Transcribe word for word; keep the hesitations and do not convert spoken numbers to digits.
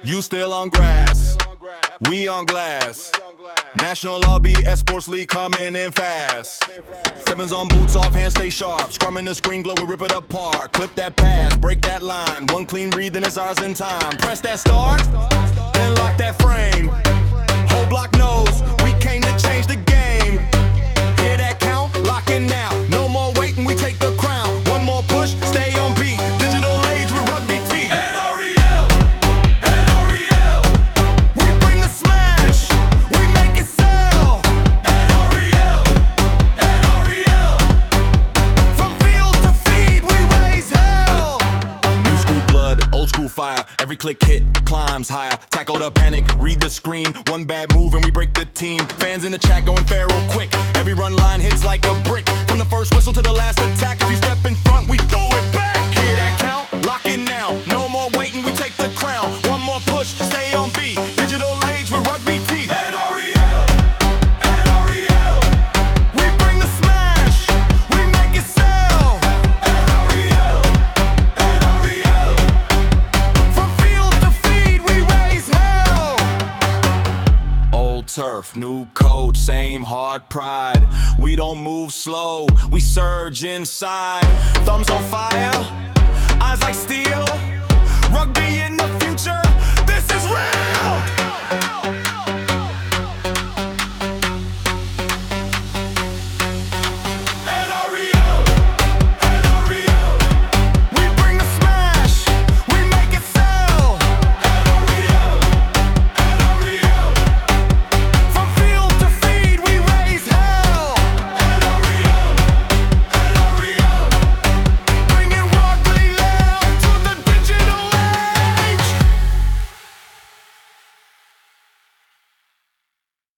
You still on grass, we on glass. National L B S Sports League coming in fast. Sevens on boots, off hands stay sharp. Scrumming the screen glow, we rip it apart. Clip that pass, break that line. One clean read, then it's ours in time. Press that start, then lock that frame. Whole block knows we came to change the game. Hear that count? Locking now. No more waiting, we take the crown. One more push, stay on beat. Digital age with rugby team. N R E L, N R E L. We bring the smash, we make it sell. N R E L, N R E L. From field to feed, we raise hell. New school blood, old school fire. Every click hit climbs higher. Tackle the panic, read the screen. One bad move and we break the team. Fans in the chat going feral quick. Every run line hits like a brick. From the first whistle to the last attack. If you step in front, we throw it back. Hear that count? Lock it now. No more waiting, we take the crown. One more push, stay on beat. Digital age with rugby teeth. N R E L, N R E L. We bring the smash, we make it sell. N R E L, N R E L. From field to feed, we raise hell. Old turf, new coach, same hard pride. We don't move slow, we surge inside. Thumbs on fire, eyes like